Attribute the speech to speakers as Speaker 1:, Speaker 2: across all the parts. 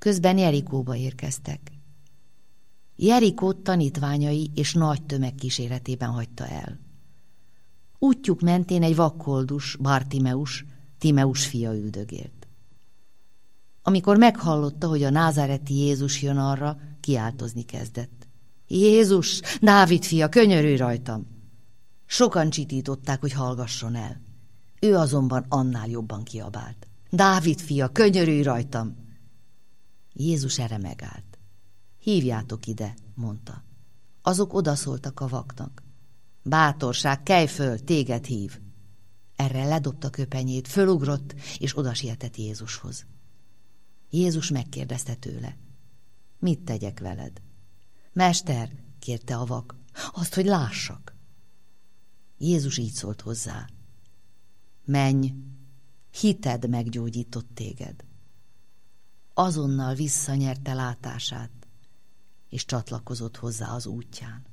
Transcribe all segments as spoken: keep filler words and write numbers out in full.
Speaker 1: Közben Jerikóba érkeztek. Jerikót tanítványai és nagy tömeg kíséretében hagyta el. Útjuk mentén egy vakkoldus, Bartimeus, Timeus fia üldögélt. Amikor meghallotta, hogy a názáreti Jézus jön arra, kiáltozni kezdett. Jézus, Dávid fia, könyörülj rajtam! Sokan csitították, hogy hallgasson el. Ő azonban annál jobban kiabált. Dávid fia, könyörülj rajtam! Jézus erre megállt. Hívjátok ide, mondta. Azok odaszóltak a vaknak. Bátorság, kelj föl, téged hív. Erre ledobta köpenyét, fölugrott, és odasietett Jézushoz. Jézus megkérdezte tőle. Mit tegyek veled? Mester, kérte a vak, azt, hogy lássak. Jézus így szólt hozzá. Menj, hited meggyógyított téged. Azonnal visszanyerte látását, és csatlakozott hozzá az útján.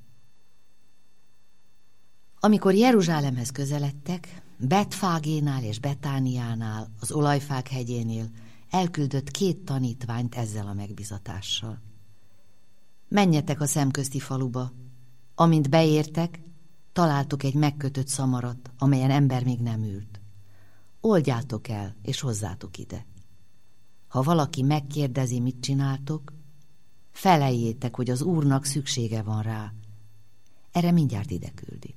Speaker 1: Amikor Jeruzsálemhez közeledtek, Betfágénál és Betániánál, az Olajfák hegyénél elküldött két tanítványt ezzel a megbizatással. Menjetek a szemközti faluba. Amint beértek, találtok egy megkötött szamarat, amelyen ember még nem ült. Oldjátok el, és hozzátok ide. Ha valaki megkérdezi, mit csináltok, feleljétek, hogy az Úrnak szüksége van rá. Erre mindjárt ide küldi.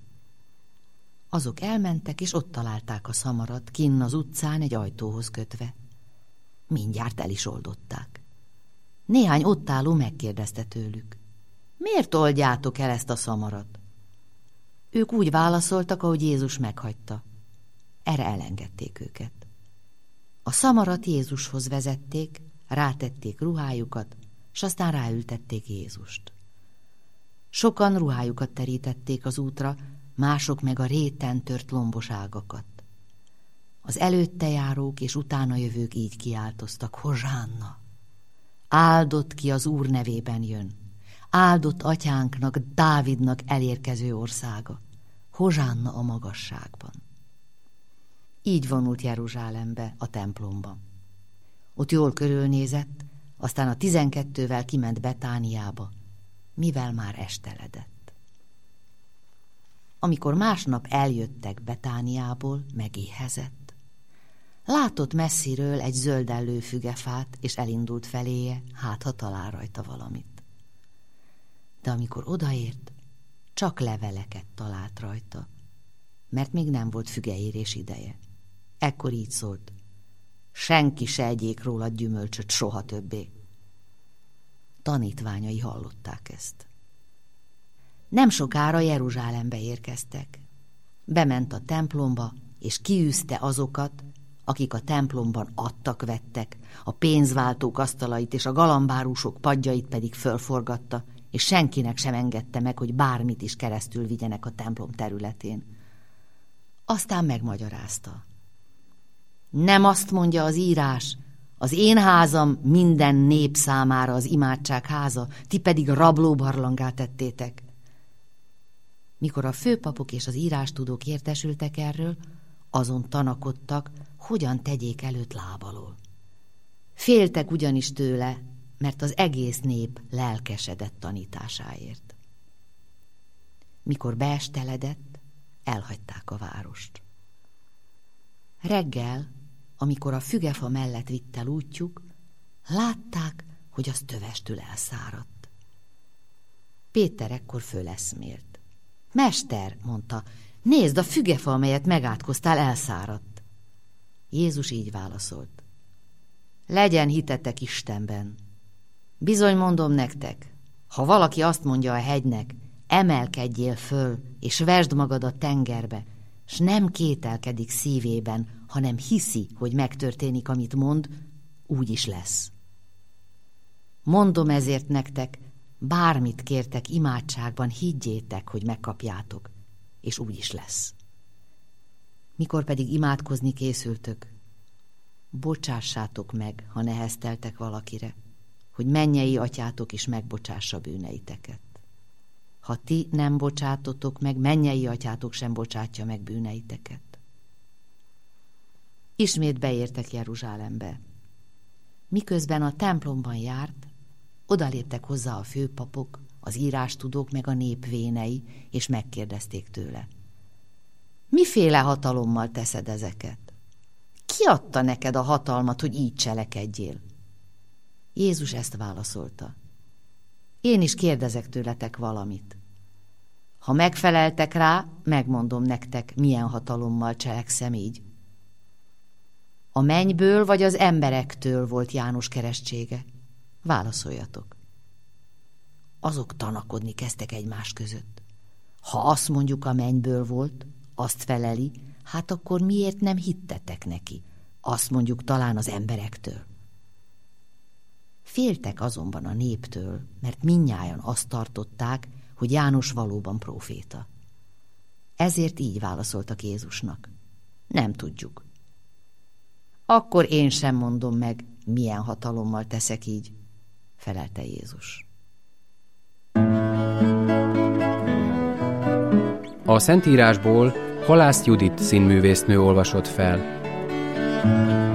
Speaker 1: Azok elmentek, és ott találták a szamarat, kinn az utcán egy ajtóhoz kötve. Mindjárt el is oldották. Néhány ott álló megkérdezte tőlük. Miért oldjátok el ezt a szamarat? Ők úgy válaszoltak, ahogy Jézus meghagyta. Erre elengedték őket. A szamarat Jézushoz vezették, rátették ruhájukat, s aztán ráültették Jézust. Sokan ruhájukat terítették az útra, mások meg a réten tört lombos ágakat. Az előtte járók és utána jövők így kiáltoztak, Hozsánna! Áldott ki az Úr nevében jön, áldott atyánknak, Dávidnak elérkező országa, Hozsánna a magasságban. Így vonult Jeruzsálembe, a templomba. Ott jól körülnézett, aztán a tizenkettővel kiment Betániába, mivel már esteledett. Amikor másnap eljöttek Betániából, megéhezett. Látott messziről egy zöldellő fügefát, és elindult feléje, hát ha talál rajta valamit. De amikor odaért, csak leveleket talált rajta, mert még nem volt fügeérés ideje. Ekkor így szólt, senki se egyék róla gyümölcsöt soha többé. Tanítványai hallották ezt. Nem sokára Jeruzsálembe érkeztek. Bement a templomba, és kiűzte azokat, akik a templomban adtak-vettek, a pénzváltók asztalait és a galambárusok padjait pedig fölforgatta, és senkinek sem engedte meg, hogy bármit is keresztül vigyenek a templom területén. Aztán megmagyarázta. Nem azt mondja az írás, az én házam minden nép számára az imádság háza, ti pedig rablóbarlanggá tettétek. Mikor a főpapok és az írástudók értesültek erről, azon tanakodtak, hogyan tegyék előtt lábalól. Féltek ugyanis tőle, mert az egész nép lelkesedett tanításáért. Mikor beesteledett, elhagyták a várost. Reggel, amikor a fügefa mellett vitt el útjuk, látták, hogy az tövestül elszáradt. Péter ekkor föleszmélt. Mester, mondta, nézd, a fügefa, amelyet megátkoztál, elszáradt. Jézus így válaszolt. Legyen hitetek Istenben. Bizony mondom nektek, ha valaki azt mondja a hegynek, emelkedjél föl, és vesd magad a tengerbe, s nem kételkedik szívében, hanem hiszi, hogy megtörténik, amit mond, úgy is lesz. Mondom ezért nektek, bármit kértek imádságban, higgyétek, hogy megkapjátok, és úgy is lesz. Mikor pedig imádkozni készültök, bocsássátok meg, ha nehezteltek valakire, hogy mennyei atyátok is megbocsássa bűneiteket. Ha ti nem bocsátotok meg, mennyei atyátok sem bocsátja meg bűneiteket. Ismét beértek Jeruzsálembe. Miközben a templomban járt, odaléptek hozzá a főpapok, az írástudók meg a nép vénei, és megkérdezték tőle. Miféle hatalommal teszed ezeket? Ki adta neked a hatalmat, hogy így cselekedjél? Jézus ezt válaszolta. Én is kérdezek tőletek valamit. Ha megfeleltek rá, megmondom nektek, milyen hatalommal cselekszem így. A mennyből vagy az emberektől volt János keresztsége? Válaszoljatok. Azok tanakodni kezdtek egymás között. Ha azt mondjuk, a mennyből volt, azt feleli, hát akkor miért nem hittetek neki? Azt mondjuk, talán az emberektől. Féltek azonban a néptől, mert mindnyájan azt tartották, hogy János valóban próféta. Ezért így válaszoltak Jézusnak. Nem tudjuk. Akkor én sem mondom meg, milyen hatalommal teszek így, felelte Jézus.
Speaker 2: A Szentírásból Halász Judit színművésznő olvasott fel.